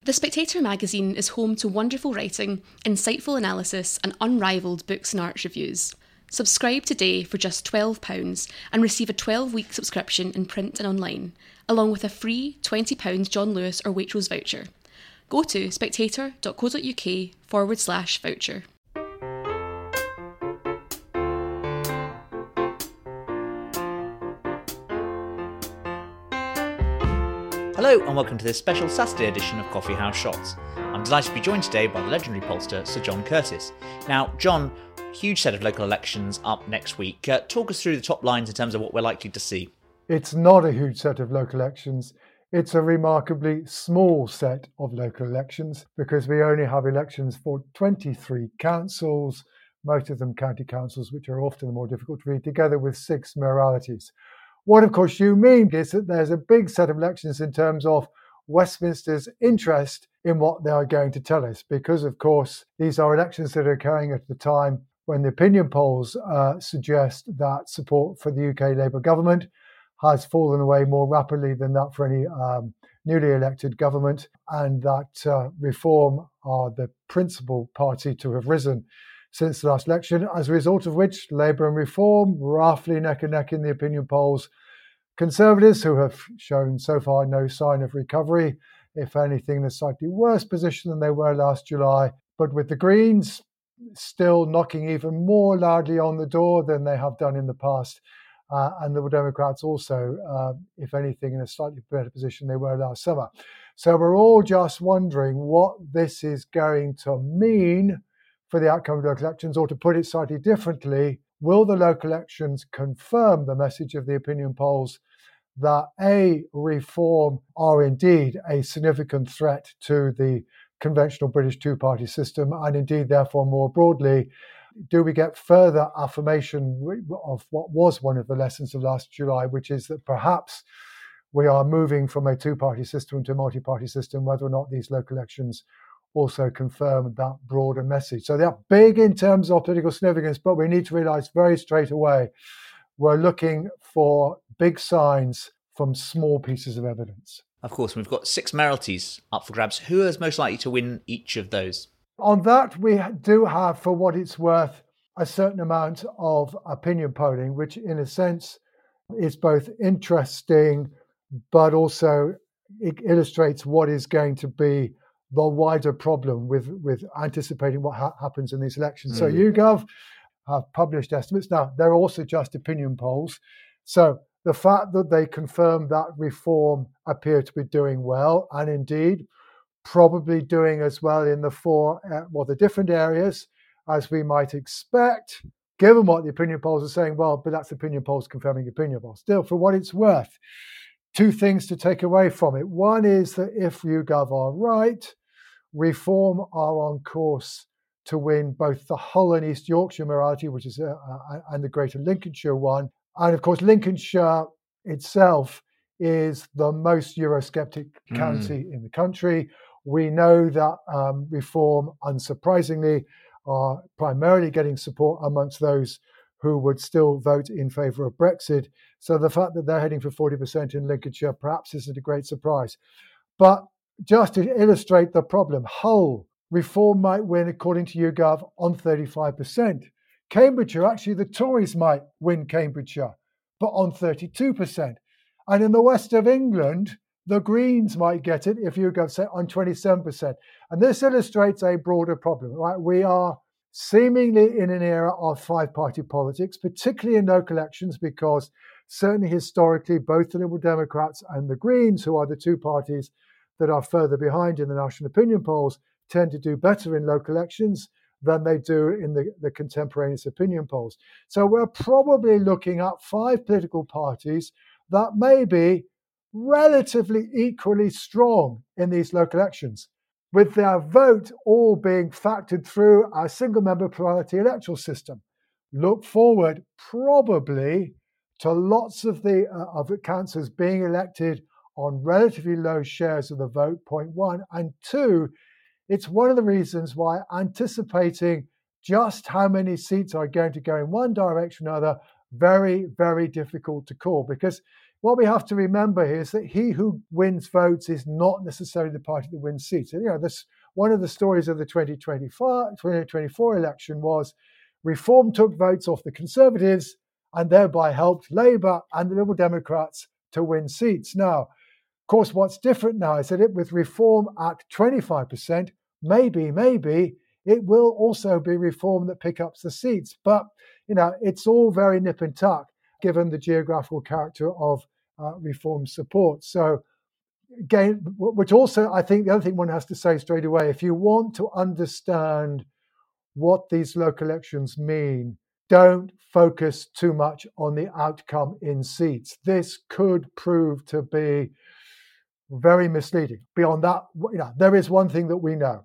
The Spectator magazine is home to wonderful writing, insightful analysis, and unrivalled books and arts reviews. Subscribe today for just £12 and receive a 12-week subscription in print and online, along with a free £20 John Lewis or Waitrose voucher. Go to spectator.co.uk/voucher. Hello and welcome to this special Saturday edition of Coffee House Shots. I'm delighted to be joined today by the legendary pollster Sir John Curtice. Now, John, huge set of local elections up next week. Talk us through the top lines in terms of what we're likely to see. It's not a huge set of local elections. It's a remarkably small set of local elections because we only have elections for 23 councils, most of them county councils, which are often the more difficult to read, together with 6 mayoralties. What, of course, you mean is that there's a big set of elections in terms of Westminster's interest in what they are going to tell us, because, of course, these are elections that are occurring at the time when the opinion polls suggest that support for the UK Labour government has fallen away more rapidly than that for any newly elected government, and that Reform are the principal party to have risen since the last election, as a result of which Labour and Reform roughly neck and neck in the opinion polls. Conservatives, who have shown so far no sign of recovery, if anything, in a slightly worse position than they were last July, but with the Greens still knocking even more loudly on the door than they have done in the past, and the Democrats also, if anything, in a slightly better position than they were last summer. So we're all just wondering what this is going to mean for the outcome of the local elections, or to put it slightly differently, will the local elections confirm the message of the opinion polls that Reform are indeed a significant threat to the conventional British two-party system, and indeed, therefore, more broadly, do we get further affirmation of what was one of the lessons of last July, which is that perhaps we are moving from a two-party system to a multi-party system, whether or not these local elections also confirm that broader message. So they're big in terms of political significance, but we need to realise very straight away we're looking for big signs from small pieces of evidence. Of course, we've got 6 mayoralties up for grabs. Who is most likely to win each of those? On that, we do have, for what it's worth, a certain amount of opinion polling, which in a sense is both interesting, but also it illustrates what is going to be the wider problem with anticipating what happens in these elections. So YouGov have published estimates. Now, they're also just opinion polls. So the fact that they confirm that Reform appear to be doing well, and indeed probably doing as well in the different areas as we might expect, given what the opinion polls are saying, well, but that's opinion polls confirming opinion polls. Still, for what it's worth, 2 things to take away from it. One is that if YouGov are right, Reform are on course to win both the Hull and East Yorkshire mayoralty, which is and the Greater Lincolnshire one. And of course, Lincolnshire itself is the most Eurosceptic county in the country. We know that Reform, unsurprisingly, are primarily getting support amongst those who would still vote in favour of Brexit. So the fact that they're heading for 40% in Lincolnshire perhaps isn't a great surprise. But just to illustrate the problem, Hull, Reform might win, according to YouGov, on 35%. Cambridgeshire, actually, the Tories might win Cambridgeshire, but on 32%. And in the west of England, the Greens might get it, if YouGov say, on 27%. And this illustrates a broader problem, right? We are seemingly in an era of 5-party politics, particularly in local elections, because certainly historically, both the Liberal Democrats and the Greens, who are the 2 parties that are further behind in the national opinion polls, tend to do better in local elections than they do in the contemporaneous opinion polls. So we're probably looking at 5 political parties that may be relatively equally strong in these local elections, with their vote all being factored through our single-member plurality electoral system. Look forward probably to lots of the councillors being elected on relatively low shares of the vote, point 1. And 2, it's one of the reasons why anticipating just how many seats are going to go in one direction or another, very, very difficult to call. Because what we have to remember here is that he who wins votes is not necessarily the party that wins seats. And, this one of the stories of the 2024 election was Reform took votes off the Conservatives and thereby helped Labour and the Liberal Democrats to win seats. Now, of course, what's different now is that with Reform at 25%, maybe it will also be Reform that picks up the seats. But, it's all very nip and tuck, given the geographical character of Reform support. So, again, which also, I think the other thing one has to say straight away, if you want to understand what these local elections mean, don't focus too much on the outcome in seats. This could prove to be very misleading. Beyond that, there is one thing that we know.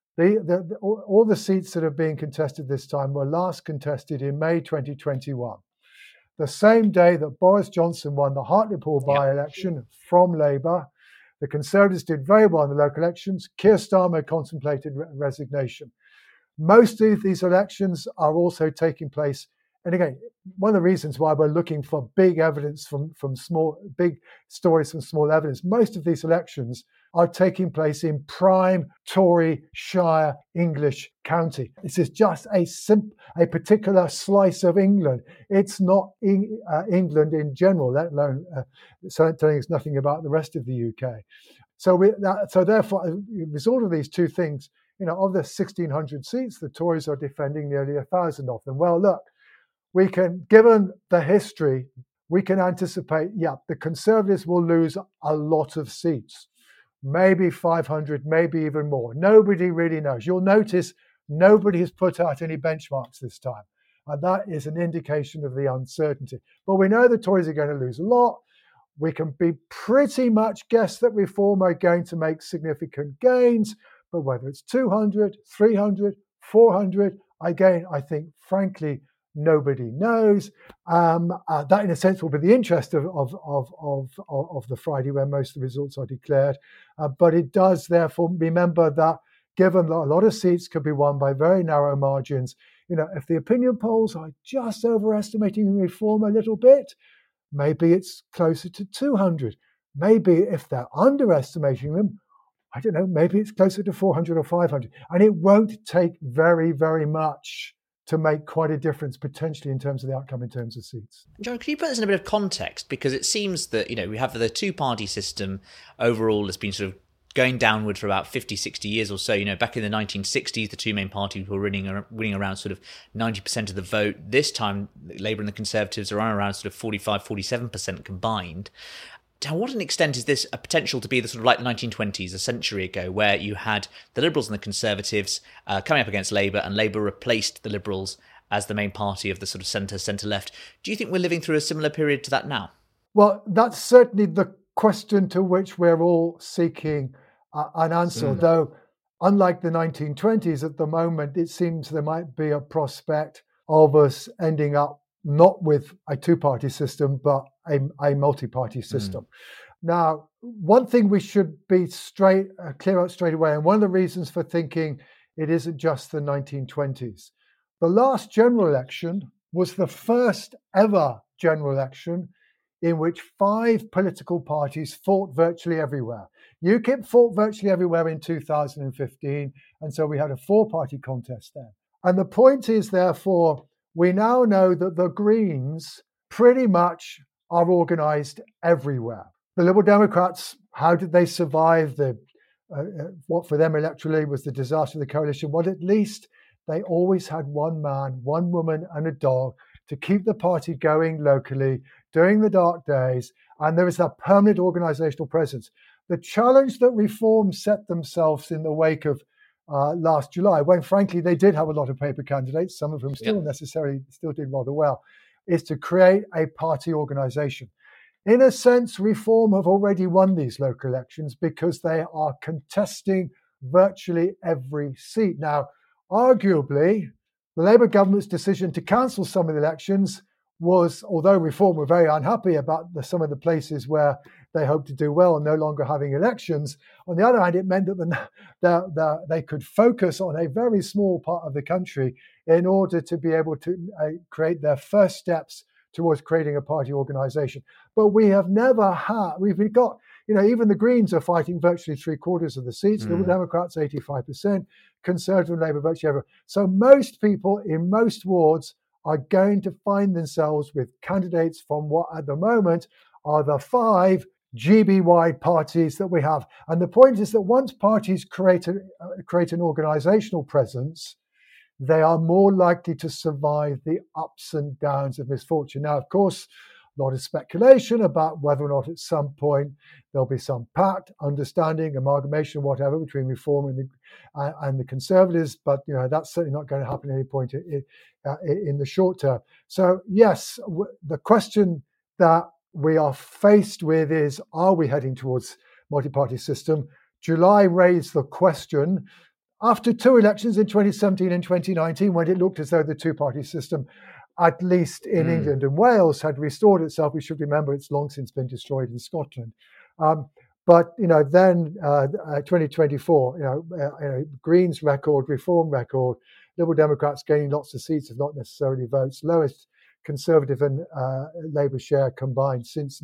All the seats that are being contested this time were last contested in May 2021, the same day that Boris Johnson won the Hartlepool by-election from Labour. The Conservatives did very well in the local elections. Keir Starmer contemplated resignation. Most of these elections are also taking place. And again, one of the reasons why we're looking for big evidence big stories from small evidence, most of these elections are taking place in prime Tory Shire English county. This is just a particular slice of England. It's not England in general, let alone telling us nothing about the rest of the UK. So therefore, as a result of these two things, of the 1,600 seats, the Tories are defending nearly 1,000 of them. Well, look, given the history, we can anticipate, the Conservatives will lose a lot of seats, maybe 500, maybe even more. Nobody really knows. You'll notice nobody has put out any benchmarks this time. And that is an indication of the uncertainty. But we know the Tories are going to lose a lot. We can be pretty much guess that Reform are going to make significant gains. But whether it's 200, 300, 400, again, I think, frankly, nobody knows. That, in a sense, will be the interest of the Friday when most of the results are declared. But it does, therefore, remember that given that a lot of seats could be won by very narrow margins, if the opinion polls are just overestimating Reform a little bit, maybe it's closer to 200. Maybe if they're underestimating them, I don't know, maybe it's closer to 400 or 500. And it won't take very, very much to make quite a difference potentially in terms of the outcome in terms of seats. John, can you put this in a bit of context? Because it seems that, we have the two-party system overall has been sort of going downward for about 50, 60 years or so. Back in the 1960s, the two main parties were winning around sort of 90% of the vote. This time, Labour and the Conservatives are on around sort of 45, 47% combined. To what an extent is this a potential to be the sort of like the 1920s, a century ago, where you had the Liberals and the Conservatives coming up against Labour, and Labour replaced the Liberals as the main party of the sort of centre-left? Do you think we're living through a similar period to that now? Well, that's certainly the question to which we're all seeking an answer, though unlike the 1920s, at the moment, it seems there might be a prospect of us ending up not with a two-party system, but a multi-party system. Now, one thing we should be clear out straight away, and one of the reasons for thinking it isn't just the 1920s. The last general election was the first ever general election in which 5 political parties fought virtually everywhere. UKIP fought virtually everywhere in 2015, and so we had a 4-party contest there. And the point is, therefore, we now know that the Greens pretty much are organised everywhere. The Liberal Democrats, how did they survive what for them electorally was the disaster of the coalition? Well, at least they always had one man, one woman and a dog to keep the party going locally during the dark days, and there is a permanent organisational presence. The challenge that Reform set themselves in the wake of last July, when frankly they did have a lot of paper candidates, some of them still did rather well, is to create a party organisation. In a sense, Reform have already won these local elections because they are contesting virtually every seat. Now, arguably, the Labour government's decision to cancel some of the elections was, although Reform were very unhappy about some of the places where they hoped to do well and no longer having elections, on the other hand, it meant that they could focus on a very small part of the country in order to be able to create their first steps towards creating a party organisation. But we have never had, we've got, even the Greens are fighting virtually 3/4 of the seats, Liberal Democrats 85%, Conservative and Labour virtually everywhere. So most people in most wards are going to find themselves with candidates from what at the moment are the 5 GB-wide parties that we have. And the point is that once parties create an organisational presence, they are more likely to survive the ups and downs of misfortune. Now, of course, a lot of speculation about whether or not at some point there'll be some pact, understanding, amalgamation, whatever, between Reform and the Conservatives. But that's certainly not going to happen at any point in the short term. So yes, the question that we are faced with is: are we heading towards multi-party system? July raised the question after 2 elections in 2017 and 2019, when it looked as though the two-party system, at least in England and Wales, had restored itself. We should remember it's long since been destroyed in Scotland. But then 2024, Greens record, Reform record, Liberal Democrats gaining lots of seats, if not necessarily votes, lowest Conservative and Labour share combined since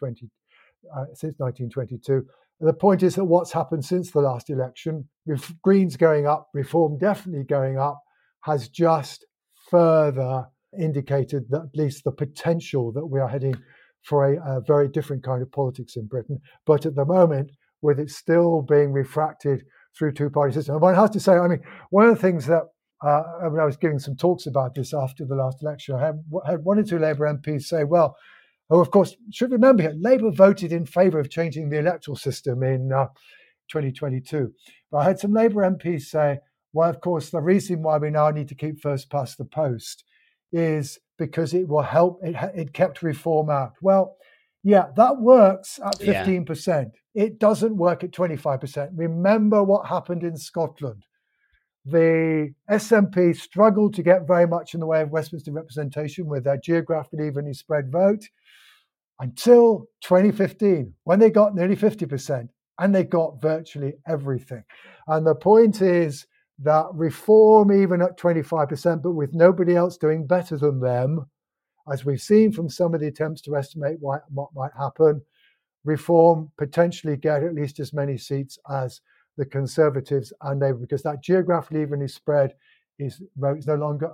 1922. The point is that what's happened since the last election, with Greens going up, Reform definitely going up, has just further indicated that at least the potential that we are heading for a very different kind of politics in Britain. But at the moment, with it still being refracted through two-party system, and one has to say, one of the things that when I was giving some talks about this after the last election, I had 1 or 2 Labour MPs say, well, of course, should remember here, Labour voted in favour of changing the electoral system in 2022. But I had some Labour MPs say, well, of course, the reason why we now need to keep first past the post is because it will help, it kept Reform out. Well, yeah, that works at 15%. Yeah. It doesn't work at 25%. Remember what happened in Scotland. The SNP struggled to get very much in the way of Westminster representation with their geographically evenly spread vote until 2015, when they got nearly 50%, and they got virtually everything. And the point is that Reform, even at 25%, but with nobody else doing better than them, as we've seen from some of the attempts to estimate what might happen, Reform potentially get at least as many seats as the Conservatives and Labour, because that geographically evenly spread is no longer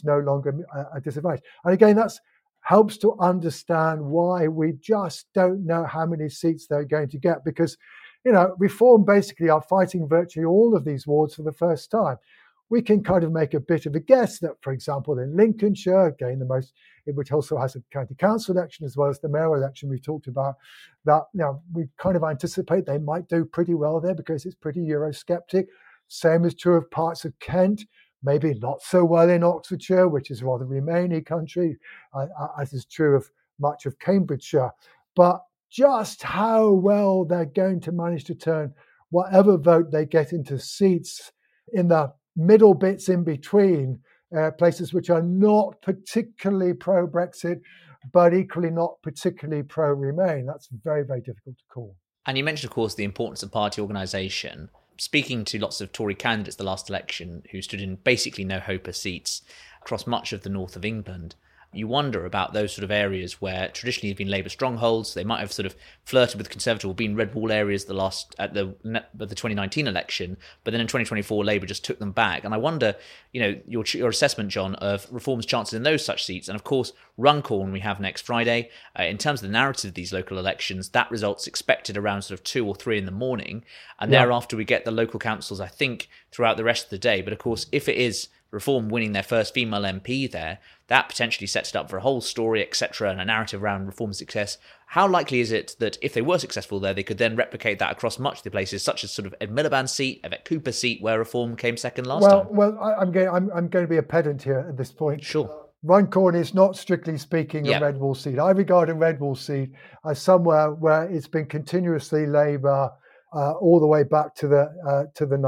a disadvantage. And again, that's helps to understand why we just don't know how many seats they're going to get, because Reform basically are fighting virtually all of these wards for the first time. We can kind of make a bit of a guess that, for example, in Lincolnshire, again, which also has a county council election as well as the mayoral election we've talked about, that we kind of anticipate they might do pretty well there because it's pretty Eurosceptic. Same is true of parts of Kent, maybe not so well in Oxfordshire, which is rather Remainy country, as is true of much of Cambridgeshire. But just how well they're going to manage to turn whatever vote they get into seats in the middle bits in between, places which are not particularly pro-Brexit, but equally not particularly pro-Remain. That's very, very difficult to call. And you mentioned, of course, the importance of party organisation. Speaking to lots of Tory candidates the last election who stood in basically no hope of seats across much of the north of England, you wonder about those sort of areas where traditionally have been Labour strongholds. They might have sort of flirted with Conservative or been red wall areas at the 2019 election, but then in 2024 Labour just took them back. And I wonder, your assessment, John, of Reform's chances in those such seats. And of course, Runcorn we have next Friday. In terms of the narrative of these local elections, that result's expected around sort of 2 or 3 in the morning, and thereafter we get the local councils, I think, throughout the rest of the day. But of course, if it is Reform winning their first female MP there, that potentially sets it up for a whole story, etc., and a narrative around Reform's success. How likely is it that if they were successful there, they could then replicate that across much of the places, such as sort of Ed Miliband's seat, Yvette Cooper's seat, where Reform came second last time? Well, I'm going to be a pedant here at this point. Sure. Runcorn is not, strictly speaking, a red wall seat. I regard a red wall seat as somewhere where it's been continuously Labour all the way back to the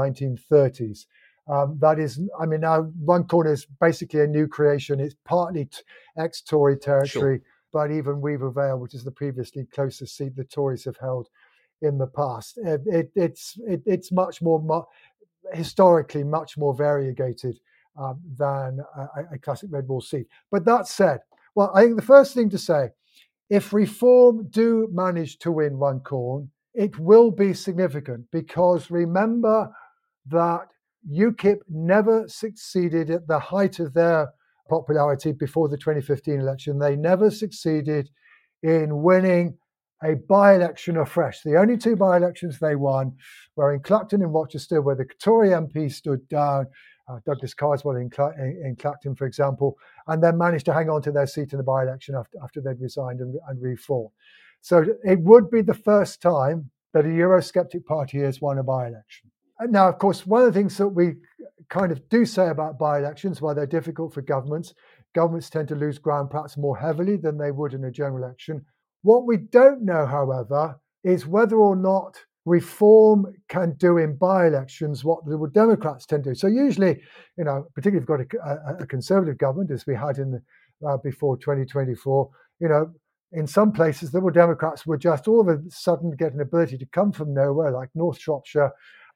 1930s. That is, now Runcorn is basically a new creation. It's partly ex-Tory territory, sure, but even Weaver Vale, which is the previously closest seat the Tories have held in the past, it's much more historically much more variegated than a classic red wall seat. But that said, Well, I think the first thing to say, if Reform do manage to win Runcorn, it will be significant because remember that UKIP never succeeded at the height of their popularity before the 2015 election. They never succeeded in winning a by-election afresh. The only two by-elections they won were in Clacton and Rochester, where the Tory MP stood down, Douglas Carswell in Clacton, for example, and then managed to hang on to their seat in the by-election after they'd resigned and reformed. So it would be the first time that a Eurosceptic party has won a by-election. And now, of course, one of the things that we kind of do say about by-elections, while they're difficult for governments tend to lose ground perhaps more heavily than they would in a general election. What we don't know, however, is whether or not Reform can do in by-elections what the Democrats tend to do. So usually, particularly if you've got a Conservative government, as we had in the, before 2024, in some places the Democrats would just all of a sudden get an ability to come from nowhere, like North Shropshire,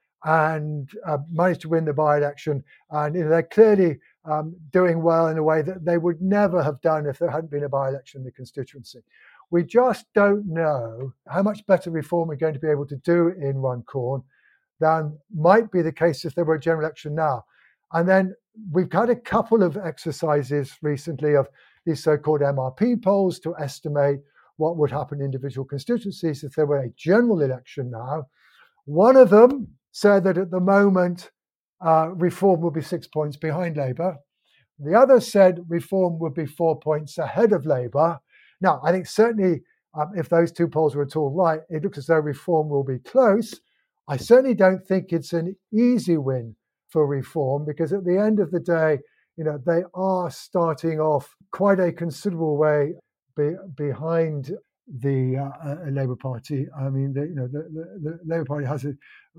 and manage to win the by-election. And they're clearly doing well in a way that they would never have done if there hadn't been a by-election in the constituency. We just don't know how much better Reform are going to be able to do in Runcorn than might be the case if there were a general election now. And then we've had a couple of exercises recently of these so-called MRP polls to estimate what would happen in individual constituencies if there were a general election now. One of them said that at the moment, Reform would be 6 points behind Labour. The other said Reform would be 4 points ahead of Labour. Now, I think certainly if those two polls were at all right, it looks as though Reform will be close. I certainly don't think it's an easy win for Reform because at the end of the day, they are starting off quite a considerable way behind the Labour Party. I mean, the Labour Party has a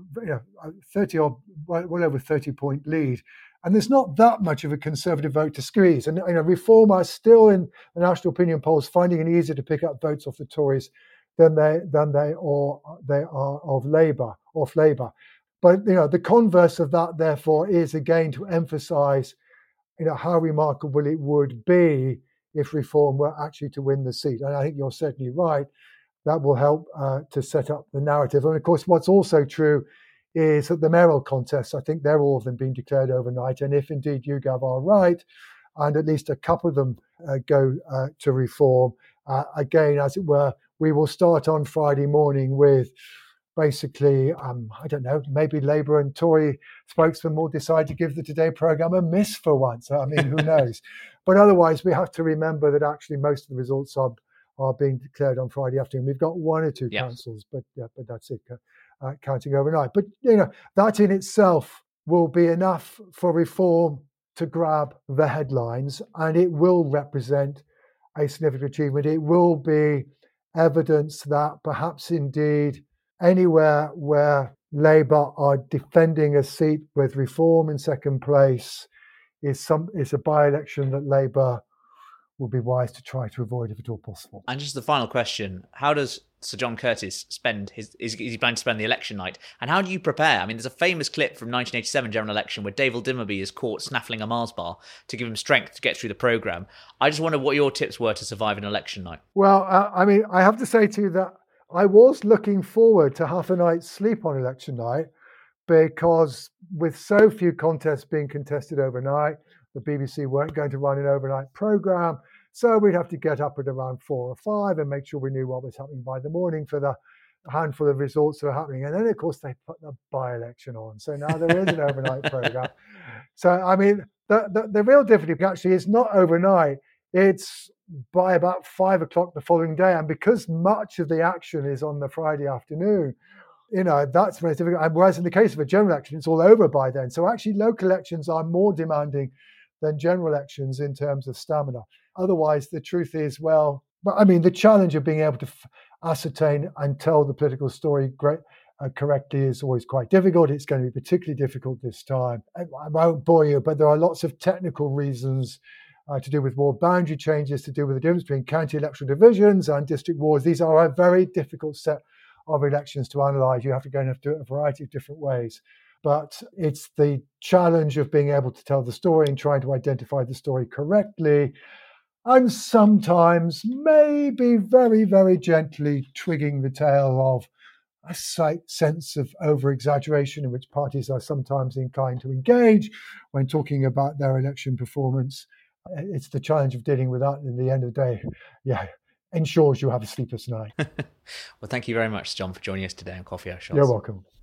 30 or well over 30-point lead. And there's not that much of a Conservative vote to squeeze. And Reform are still in the national opinion polls finding it easier to pick up votes off the Tories than they are of Labour, off Labour. But the converse of that, therefore, is again to emphasise how remarkable it would be if Reform were actually to win the seat. And I think you're certainly right. That will help to set up the narrative. And of course, what's also true is that the mayoral contests, I think they're all of them being declared overnight. And if indeed YouGov are right, and at least a couple of them go to Reform, again, as it were, we will start on Friday morning with basically, I don't know, maybe Labour and Tory spokesmen will decide to give the Today programme a miss for once. I mean, who knows? But otherwise, we have to remember that actually most of the results are being declared on Friday afternoon. We've got one or two councils, but that's it. Counting overnight. But, that in itself will be enough for Reform to grab the headlines, and it will represent a significant achievement. It will be evidence that perhaps indeed anywhere where Labour are defending a seat with Reform in second place is a by-election that Labour will be wise to try to avoid if at all possible. And just the final question, how does Sir John Curtice spend is he planning to spend the election night? And how do you prepare? I mean, there's a famous clip from 1987 general election where David Dimmoby is caught snaffling a Mars bar to give him strength to get through the programme. I just wonder what your tips were to survive an election night. Well, I have to say to you that I was looking forward to half a night's sleep on election night because with so few contests being contested overnight, the BBC weren't going to run an overnight programme. So we'd have to get up at around 4 or 5 and make sure we knew what was happening by the morning for the handful of results that are happening. And then, of course, they put the by-election on. So now there is an overnight programme. So, I mean, the real difficulty actually is not overnight. It's by about 5 o'clock the following day. And because much of the action is on the Friday afternoon, that's when it's difficult. And whereas in the case of a general election, it's all over by then. So actually, local elections are more demanding than general elections in terms of stamina. Otherwise, the truth is, the challenge of being able to ascertain and tell the political story correctly is always quite difficult. It's going to be particularly difficult this time. I won't bore you, but there are lots of technical reasons to do with ward boundary changes, to do with the difference between county electoral divisions and district wards. These are a very difficult set of elections to analyse. You have to go and do it a variety of different ways. But it's the challenge of being able to tell the story and trying to identify the story correctly. and sometimes maybe very, very gently twigging the tail of a slight sense of over-exaggeration in which parties are sometimes inclined to engage when talking about their election performance. It's the challenge of dealing with that. At the end of the day, ensures you have a sleepless night. Well, thank you very much, John, for joining us today on Coffee House Shots. You're welcome.